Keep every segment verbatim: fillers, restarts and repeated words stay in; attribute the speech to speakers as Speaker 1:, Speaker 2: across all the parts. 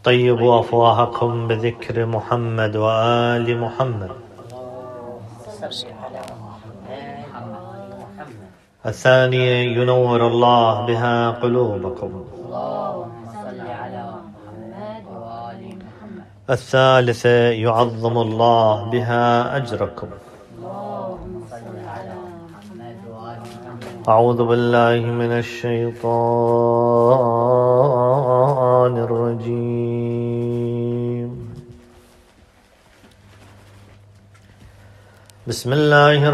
Speaker 1: طيبوا أفواهكم بذكر محمد وآل محمد. الثانية ينور الله بها قلوبكم. الثالثة يعظم الله بها أجركم. أعوذ بالله من الشيطان الرجيم. بسم الله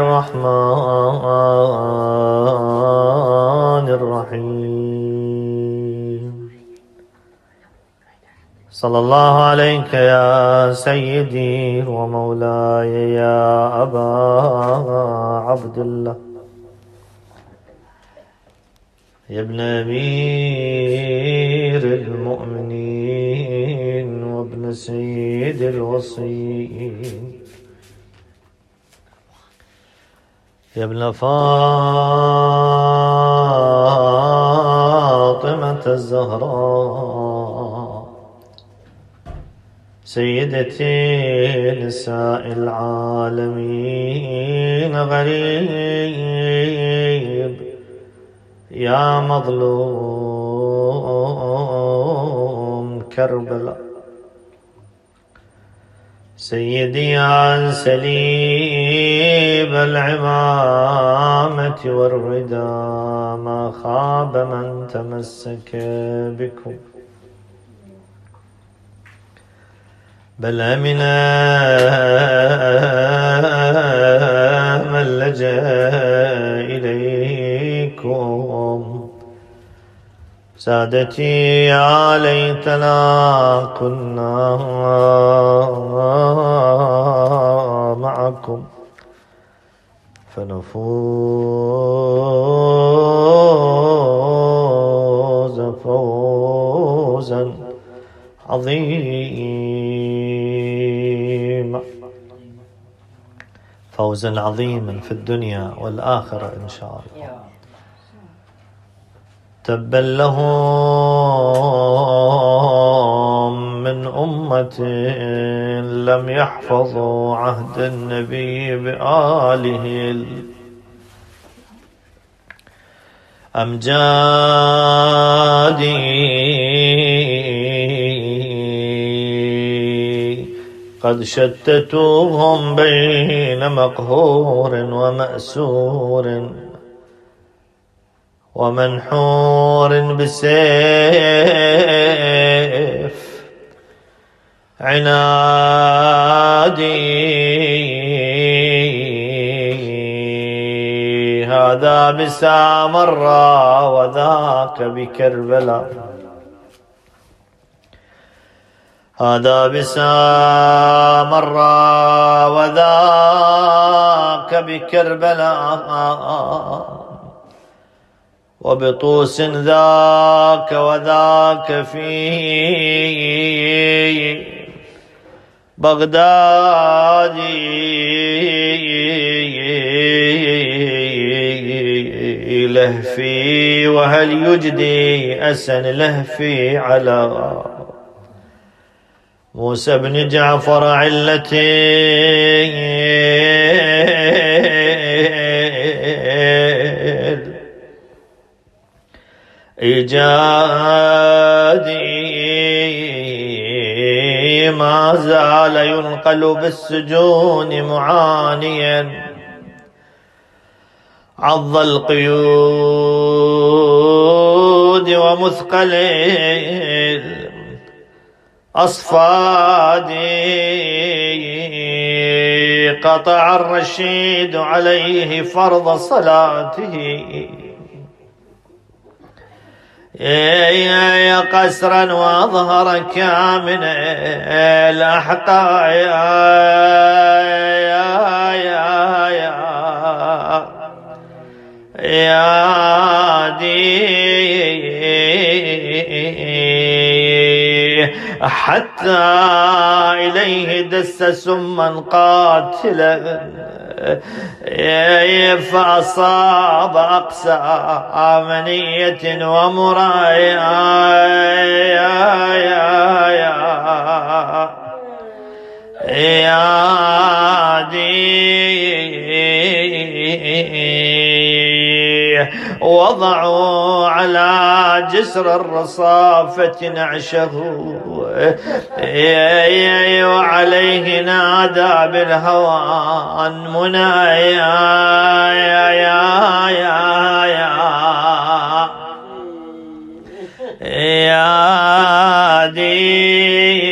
Speaker 1: الرحمن الرحيم. صلى الله عليك يا سيدي ومولاي يا أبا عبد الله، يا ابن أمير المؤمنين وابن سيد الوصيين، يا ابن فاطمة الزهراء، سيدتي نساء العالمين، غريب يا مظلوم كربلاء، سيدي عن سليب العمامة والرداء، ما خاب من تمسك بكم، بل أمن من لجأ إليكم. سادتي يا ليتنا كنا معكم فنفوز فوزا عظيما، فوزا عظيما في الدنيا والآخرة إن شاء الله. تبا لهم من أمة لم يحفظوا عهد النبي بآله الأمجاد، قد شتتوهم بين مقهور ومأسور ومنحور بسيف عنادي، هذا بسامرة وذاك بكربلاء، هذا بسامرة وذاك بكربلاء، وبطوس ذاك وذاك في بغداد، لهفي وهل يجدي أسن لهفي على موسى بن جعفر علتي، إيجادي ما زال ينقل بالسجون معانيا، عض القيود ومثقل الأصفاد، قطع الرشيد عليه فرض صلاته، يا قسرا واظهر كامن الاحقاء، يا يا يا يا دي حتى إليه دس سما قاتلا فأصاب أقسى آمنية ومرايا، يا يا يا وضعوا على جسر الرصافة نعشه وعليه نادى بالهوان منايا يا يا يا يا دي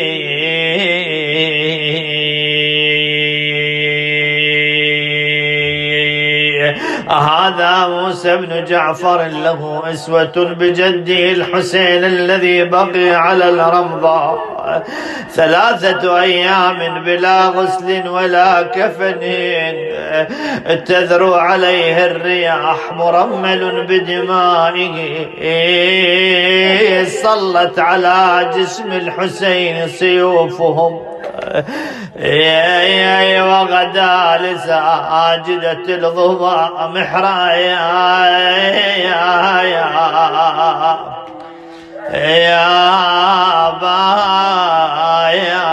Speaker 1: هذا موسى بن جعفر له أسوة بجده الحسين الذي بقي على الرمضاء ثلاثة أيام بلا غسل ولا كفن تذرو عليه الرياح مرمل بدمائه صلت على جسم الحسين سيوفهم وغدا لساجدة الضباء محرايا يا يا با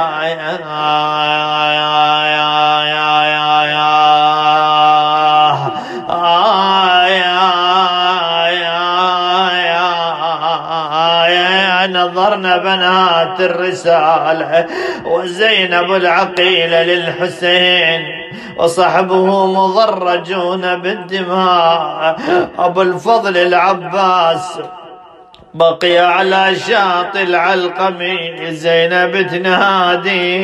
Speaker 1: نظرنا بنات الرسالة وزينب العقيلة للحسين وصحبه مضرجون بالدماء أبو الفضل العباس بقي على شاطئ العلقمي زينب تنادي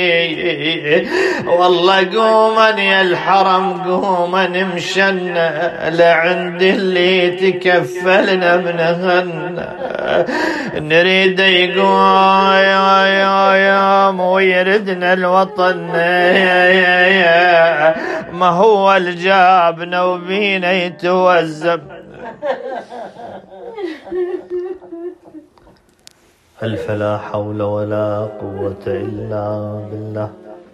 Speaker 1: والله قوما يا الحرم قوما نمشن لعند اللي تكفلنا بنهن نريد يقول يا يا يا مو يردنا الوطن ما هو الجابنا وبينا يتوزب ألف لا حول ولا قوة إلا بالله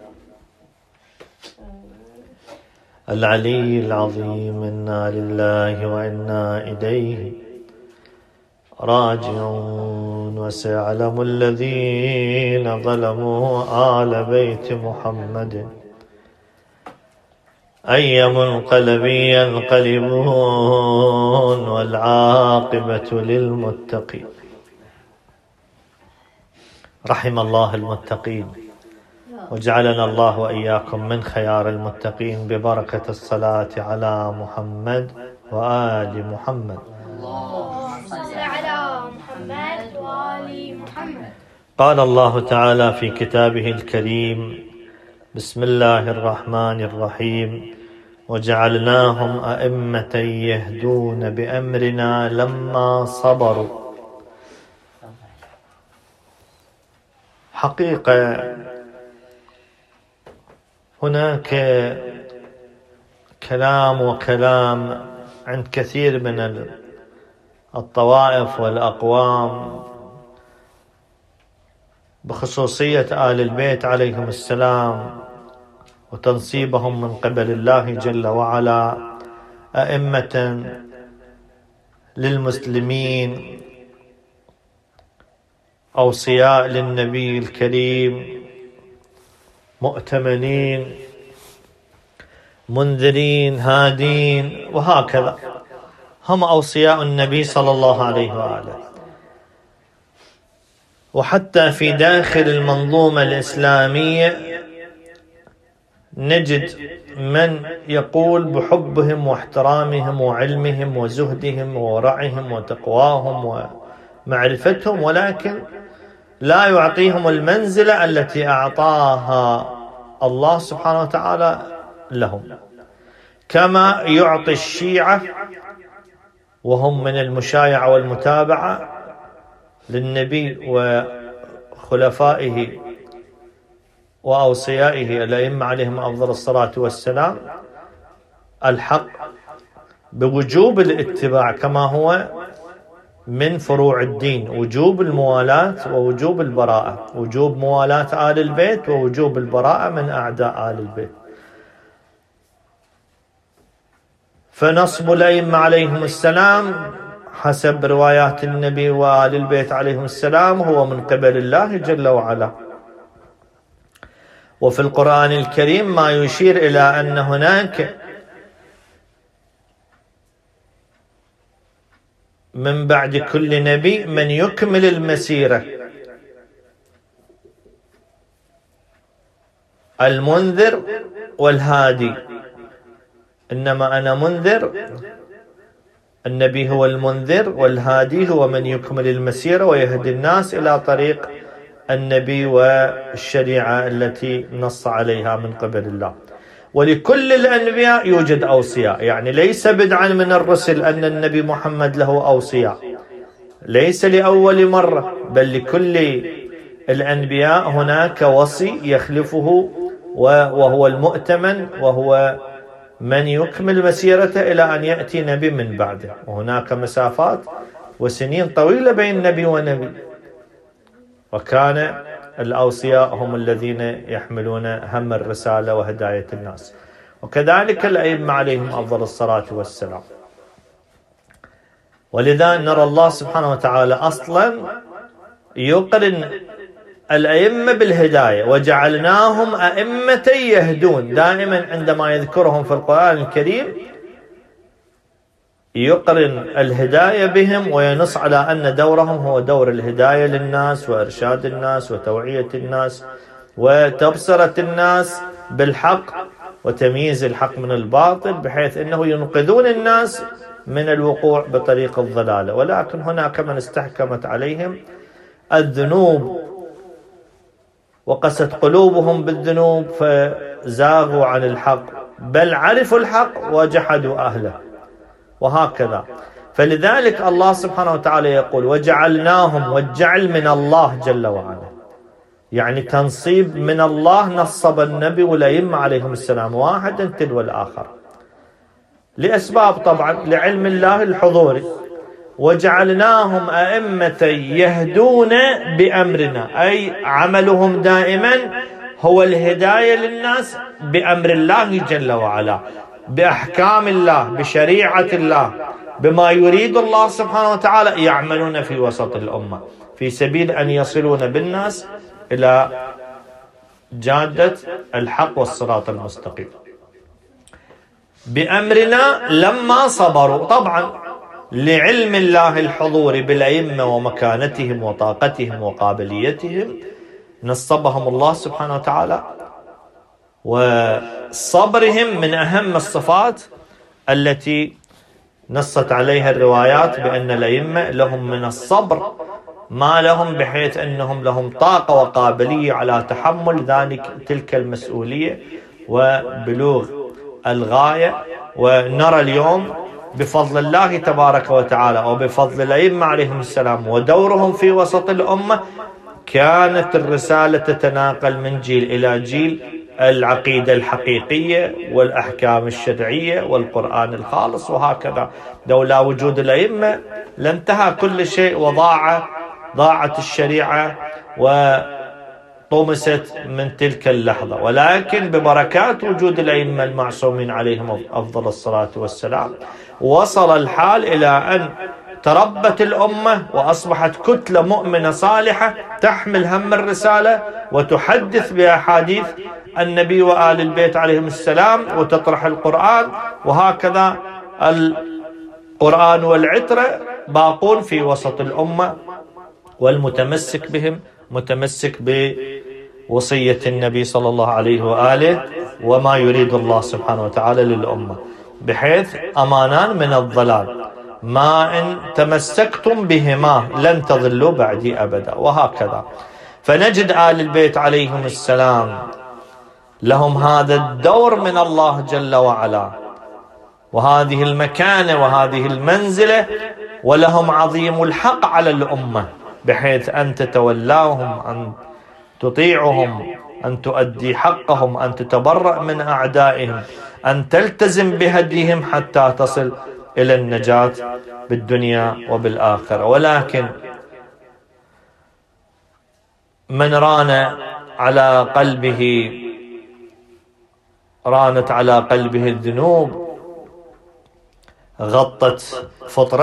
Speaker 1: العلي العظيم. إنا لله وإنا إليه راجعون. وسيعلم الذين ظلموا آل بيت محمد أي منقلب ينقلبون والعاقبة للمتقين. رحم الله المتقين وجعلنا الله وإياكم من خيار المتقين ببركة الصلاة على محمد وآل محمد.
Speaker 2: اللهم صل على محمد وآل محمد.
Speaker 1: قال الله تعالى في كتابه الكريم: بسم الله الرحمن الرحيم: وجعلناهم أئمة يهدون بأمرنا لما صبروا. حقيقة هناك كلام وكلام عند كثير من الطوائف والأقوام بخصوصية آل البيت عليهم السلام وتنصيبهم من قبل الله جل وعلا أئمة للمسلمين، أوصياء للنبي الكريم، مؤتمنين، منذرين، هادين، وهكذا. هم أوصياء النبي صلى الله عليه وآله. وحتى في داخل المنظومة الإسلامية نجد من يقول بحبهم واحترامهم وعلمهم وزهدهم وورعهم وتقواهم ومعرفتهم، ولكن لا يعطيهم المنزلة التي أعطاها الله سبحانه وتعالى لهم، كما يعطي الشيعة وهم من المشايعة والمتابعة للنبي وخلفائه وأوصيائه الأئمة عليهم أفضل الصلاة والسلام الحق بوجوب الاتباع، كما هو من فروع الدين: وجوب الموالاة ووجوب البراءة، وجوب موالاة آل البيت ووجوب البراءة من أعداء آل البيت. فنصب الأئمة عليهم السلام حسب روايات النبي وآل البيت عليهم السلام هو من قبل الله جل وعلا، وفي القرآن الكريم ما يشير إلى أن هناك من بعد كل نبي من يكمل المسيرة، المنذر والهادي. إنما أنا منذر، النبي هو المنذر، والهادي هو من يكمل المسيرة ويهدي الناس إلى طريق النبي والشريعة التي نص عليها من قبل الله. ولكل الأنبياء يوجد أوصياء، يعني ليس بدعا من الرسل أن النبي محمد له أوصياء، ليس لأول مرة، بل لكل الأنبياء هناك وصي يخلفه وهو المؤتمن، وهو من يكمل مسيرته إلى أن يأتي نبي من بعده. وهناك مسافات وسنين طويلة بين نبي ونبي، وكان الأوصياء هم الذين يحملون هم الرسالة وهداية الناس، وكذلك الأئمة عليهم أفضل الصلاة والسلام. ولذا نرى الله سبحانه وتعالى أصلا يقرن الأئمة بالهداية، وجعلناهم أئمة يهدون. دائما عندما يذكرهم في القرآن الكريم يقرن الهداية بهم، وينص على أن دورهم هو دور الهداية للناس وإرشاد الناس وتوعية الناس وتبصرة الناس بالحق وتمييز الحق من الباطل، بحيث أنه ينقذون الناس من الوقوع بطريق الضلال. ولكن هناك من استحكمت عليهم الذنوب وقست قلوبهم بالذنوب فزاغوا عن الحق، بل عرفوا الحق وجحدوا أهله، وهكذا. فلذلك الله سبحانه وتعالى يقول وجعلناهم، والجعل من الله جل وعلا، يعني تنصيب من الله. نصب النبي والأئمة عليهم السلام واحدا تلو الآخر لأسباب، طبعا لعلم الله الحضوري. وجعلناهم أئمة يهدون بأمرنا، أي عملهم دائما هو الهداية للناس بأمر الله جل وعلا، بأحكام الله، بشريعة الله، بما يريد الله سبحانه وتعالى. يعملون في وسط الأمة في سبيل أن يصلون بالناس إلى جادة الحق والصراط المستقيم بأمرنا لما صبروا. طبعا لعلم الله الحضور بالأئمة ومكانتهم وطاقتهم وقابليتهم نصبهم الله سبحانه وتعالى، وصبرهم من أهم الصفات التي نصت عليها الروايات بأن الأئمة لهم من الصبر ما لهم، بحيث أنهم لهم طاقة وقابلية على تحمل ذلك تلك المسؤولية وبلوغ الغاية. ونرى اليوم بفضل الله تبارك وتعالى وبفضل الأئمة عليهم السلام ودورهم في وسط الأمة كانت الرسالة تتناقل من جيل إلى جيل، العقيدة الحقيقية والأحكام الشرعية والقرآن الخالص، وهكذا. لولا وجود الأئمة لانتهى كل شيء وضاع ضاعت الشريعة وطمست من تلك اللحظة. ولكن ببركات وجود الأئمة المعصومين عليهم أفضل الصلاة والسلام وصل الحال إلى أن تربت الأمة وأصبحت كتلة مؤمنة صالحة تحمل هم الرسالة وتحدث بأحاديث النبي وآل البيت عليهم السلام وتطرح القرآن، وهكذا القرآن والعترة باقون في وسط الأمة، والمتمسك بهم متمسك بوصية النبي صلى الله عليه وآله وما يريد الله سبحانه وتعالى للأمة، بحيث أمانان من الضلال ما إن تمسكتم بهما لن تضلوا بعدي أبدا، وهكذا. فنجد آل البيت عليهم السلام لهم هذا الدور من الله جل وعلا وهذه المكانة وهذه المنزلة، ولهم عظيم الحق على الأمة، بحيث أن تتولاهم، أن تطيعهم، أن تؤدي حقهم، أن تتبرأ من أعدائهم، أن تلتزم بهديهم حتى تصل إلى النجاة بالدنيا وبالآخرة. ولكن من ران على قلبه رانت على قلبه الذنوب، غطت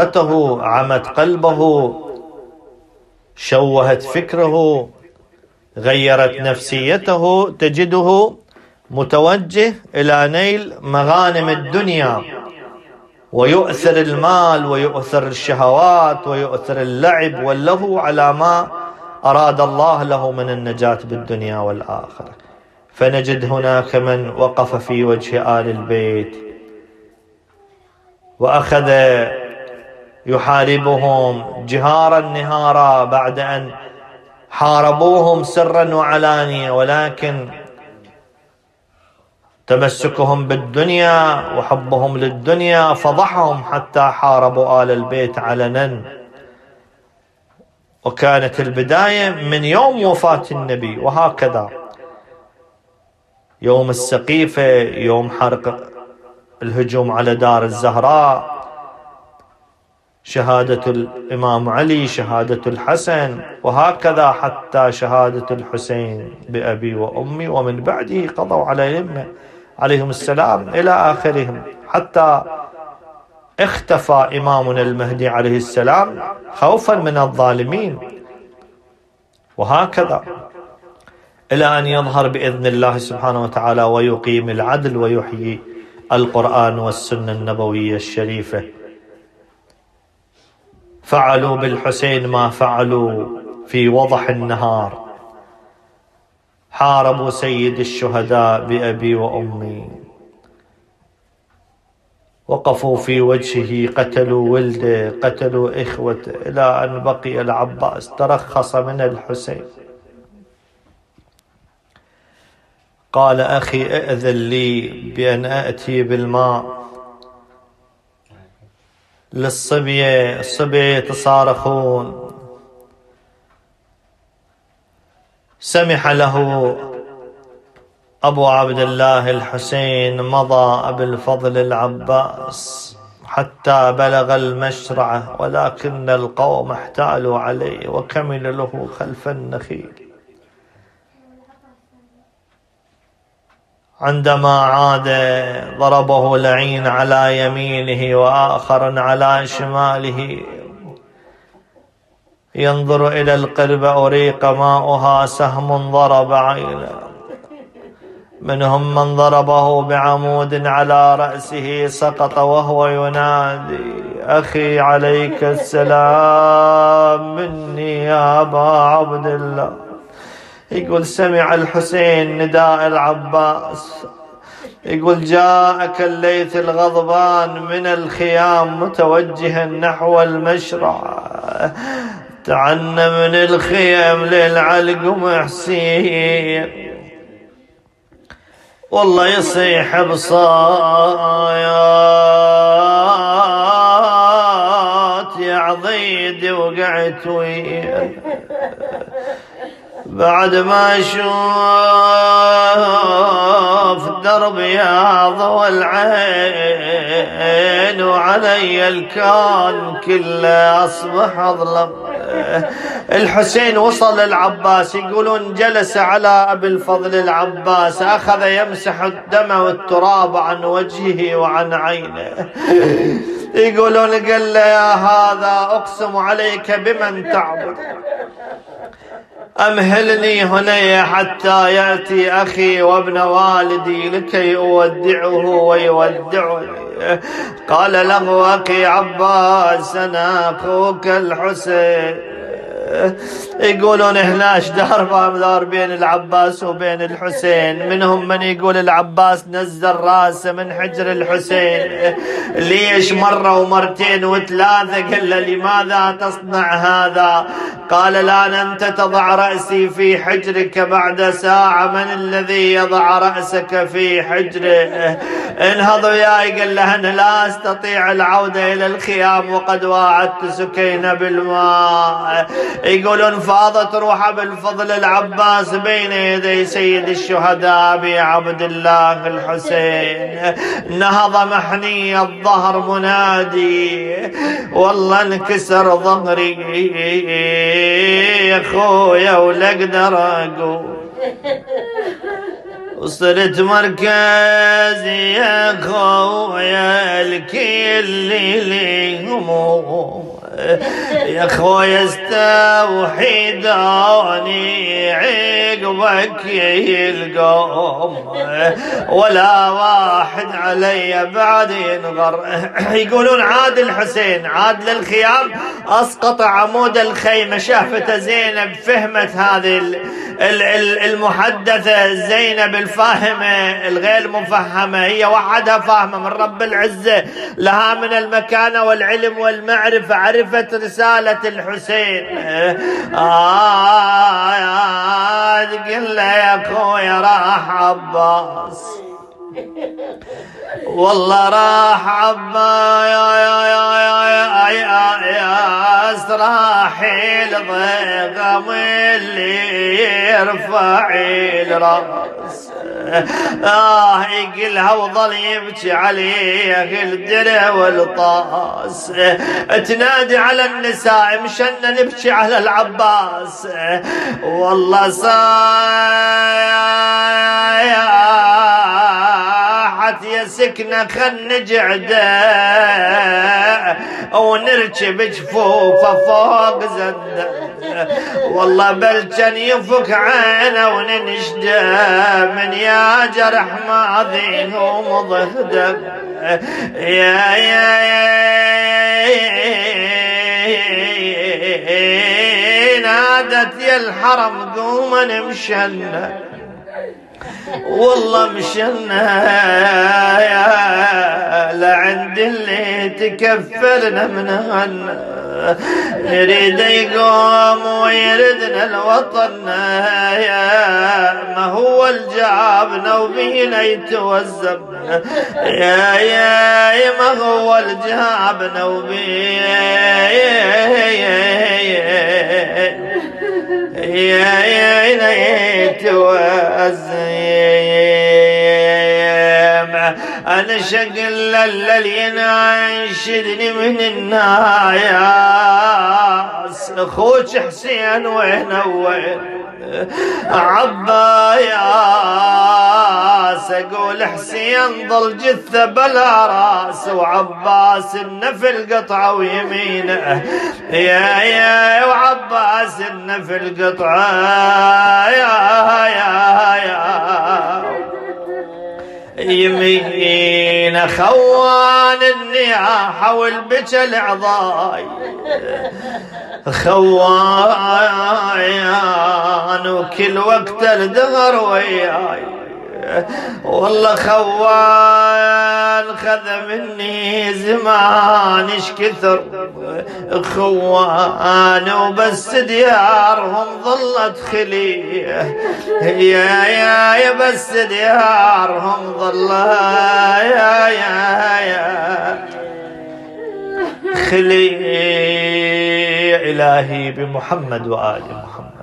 Speaker 1: فطرته، عمت قلبه، شوهت فكره، غيرت نفسيته، تجده متوجه إلى نيل مغانم الدنيا، ويؤثر المال ويؤثر الشهوات ويؤثر اللعب واللهو على ما أراد الله له من النجاة بالدنيا والآخرة. فنجد هناك من وقف في وجه آل البيت وأخذ يحاربهم جهارا نهارا بعد أن حاربوهم سرا وعلانية، ولكن تمسكهم بالدنيا وحبهم للدنيا فضحهم حتى حاربوا آل البيت علنا. وكانت البداية من يوم وفاة النبي، وهكذا يوم السقيفة، يوم حرق الهجوم على دار الزهراء، شهادة الإمام علي، شهادة الحسن، وهكذا حتى شهادة الحسين بأبي وأمي، ومن بعده قضوا عليهم عليهم السلام إلى آخرهم، حتى اختفى إمامنا المهدي عليه السلام خوفا من الظالمين، وهكذا إلى أن يظهر بإذن الله سبحانه وتعالى ويقيم العدل ويحيي القرآن والسنة النبوية الشريفة. فعلوا بالحسين ما فعلوا في وضح النهار، حاربوا سيد الشهداء بأبي وأمي، وقفوا في وجهه، قتلوا ولده، قتلوا إخوته، إلى أن بقي العباس ترخص من الحسين. قال أخي ائذن لي بأن أأتي بالماء للصبية، الصبية يتصارخون. سمح له أبو عبد الله الحسين، مضى أبو الفضل العباس حتى بلغ المشرعة، ولكن القوم احتالوا عليه وكمل له خلف النخيل. عندما عاد ضربه لعين على يمينه وآخر على شماله، ينظر إلى القربة أريق ماؤها، سهم ضرب عينه. منهم من ضربه بعمود على رأسه، سقط وهو ينادي أخي عليك السلام مني يا أبا عبد الله. يقول سمع الحسين نداء العباس، يقول جاءك الليث الغضبان من الخيام متوجها نحو المشرع، تعنى من الخيم للعلقم حسين، والله يصيح بصايات يا عضيد وقعت وياه. بعد ما اشوف دربي يا ضوى العين، وعلي الكون كله اصبح اظلم. الحسين وصل العباس، يقولون جلس على أبي الفضل العباس، أخذ يمسح الدم والتراب عن وجهه وعن عينه. يقولون قال له يا هذا أقسم عليك بمن تعبد، أمهلني هنا حتى يأتي أخي وابن والدي لكي أودعه ويودعني. قال له أخي عباس أنا أخوك الحسين. يقولون هناش دار دار بين العباس وبين الحسين، منهم من يقول العباس نزل راسه من حجر الحسين. ليش مرة ومرتين وثلاثة؟ قال له لماذا تصنع هذا؟ قال لا أنت تضع رأسي في حجرك بعد ساعة، من الذي يضع رأسك في حجره؟ انهضوا ياي. قال له أنا لا أستطيع العودة إلى الخيام وقد واعدت سكينة بالماء. يقولون فاضت روح بالفضل العباس بين يدي سيد الشهداء أبي عبد الله الحسين، نهض محني الظهر منادي والله انكسر ظهري يا خويا ولا اقدر اقول، وصرت مركزي يا خويا الكل لي هموم، يا خويا استوحيدوني عقبك القوم ولا واحد علي بعد ينغر. يقولون عاد الحسين عاد للخيام أسقط عمود الخيمة. شافته زينب فهمت هذه المحدثة زينب الفاهمة الغير مفهمة، هي وحدها فاهمة من رب العزة، لها من المكانة والعلم والمعرفة، عرفت رسالة الحسين. آه تقول له يا أخويا راح عباس، والله راح عباس يا يا يا يا يا راح الضيقم اللي يرفع الراس. آه يقلها وظل يبكي عليه الدرع والطاس. تنادي على النساء مشان نبكي على العباس. والله صاحت يا سكنة خل نجعده ونركب جفوفه فوق زده. والله بل كان يفك عينه وننشده من يا جرح ماضي ومضهده. يا يا نادت يا الحرم قوم نمشنا، والله مشنا لعند اللي تكفلنا من هنا. نريد يقوم ويردنا الوطن، يا ما هو الجابنا وبينا يتوزم. يا يا ما هو الجابنا وبينا يتوزم. أنا شقل اللي يناشدني من الناس، أخوك حسين وين وين عباس. أقول حسين ضل جثة بلا راس، وعباس النفل قطعة ويمينه. يا يا وعباس النفل قطعة يا يا يا يمين. خوان النياحة والبكى العضاي، خوان وكل وقت الدهر وياي. والله خوان خذ مني زمان ايش كثر خوان، وبس ديارهم ظلت خليه. يا يا يا بس ديارهم ظلت يا يا يا خليه. إلهي بمحمد وآل محمد،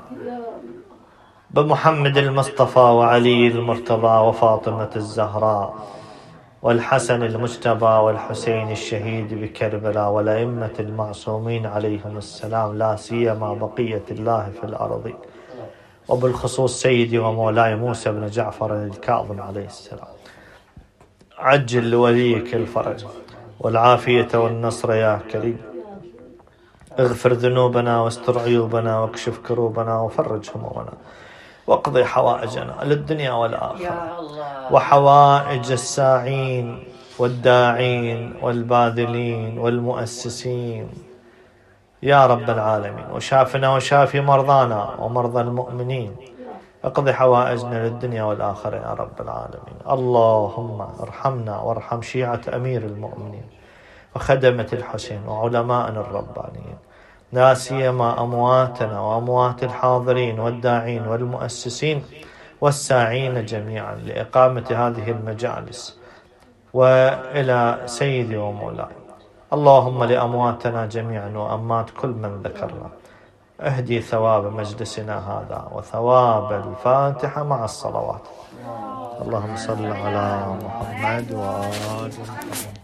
Speaker 1: بمحمد المصطفى وعلي المرتضى وفاطمة الزهراء والحسن المجتبى والحسين الشهيد بكربلاء والأئمة المعصومين عليهم السلام، لا سيما بقية الله في الأرض، وبالخصوص سيدي ومولاي موسى بن جعفر الكاظم عليه السلام. عجل لوليك الفرج والعافية والنصر يا كريم. اغفر ذنوبنا واستر عيوبنا واكشف كروبنا وفرج همومنا واقضي حوائجنا للدنيا والآخرة، وحوائج الساعين والداعين والباذلين والمؤسسين يا رب العالمين. وشافنا وشافي مرضانا ومرضى المؤمنين، اقضي حوائجنا للدنيا والآخرة يا رب العالمين. اللهم ارحمنا وارحم شيعة أمير المؤمنين وخدمة الحسين وعلماءنا الربانيين، لا سيما أمواتنا وأموات الحاضرين والداعين والمؤسسين والساعين جميعا لإقامة هذه المجالس، وإلى سيدي ومولاي. اللهم لأمواتنا جميعا وأمات كل من ذكرنا اهدي ثواب مجلسنا هذا وثواب الفاتحة مع الصلوات. اللهم صل على محمد وآل محمد.